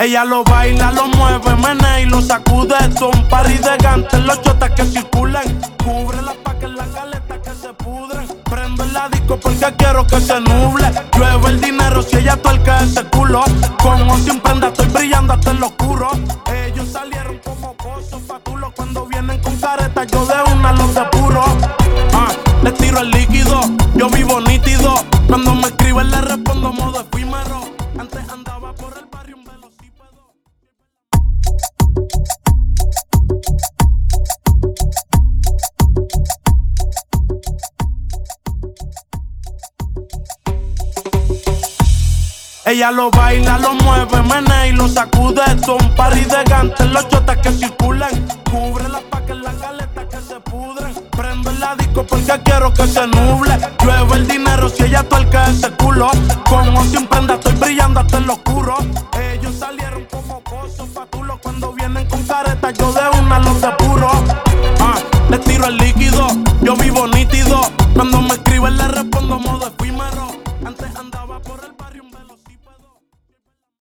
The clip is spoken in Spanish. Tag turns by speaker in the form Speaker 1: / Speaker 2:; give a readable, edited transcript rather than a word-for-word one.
Speaker 1: Ella lo baila, lo mueve, menea y lo sacude. Son party de gante, los chotas que circulen. Cúbrela pa' que las galetas que se pudren. Prendo el disco porque quiero que se nuble. Llueve el dinero si ella tuerca ese culo. Con o sin prenda estoy brillando hasta en lo oscuro. Ellos salieron como pozos fatulos. Cuando vienen con caretas yo de una los depuro. Le tiro el líquido, yo vivo nítido. Cuando me escriben le respondo modo efímero. Antes andaba por el barrio un velocípedo. Ella lo baila, lo mueve, menea y lo sacude. Son party de gante, los chotas que circulen. Cúbrela pa' que las galetas que se pudren. Prendo el disco porque quiero que se nuble. Llueve el dinero si ella tuerca ese culo. Con o sin prenda estoy brillando hasta en lo oscuro. Ellos salieron como pozos fatulos. Cuando vienen con caretas yo de una los depuro.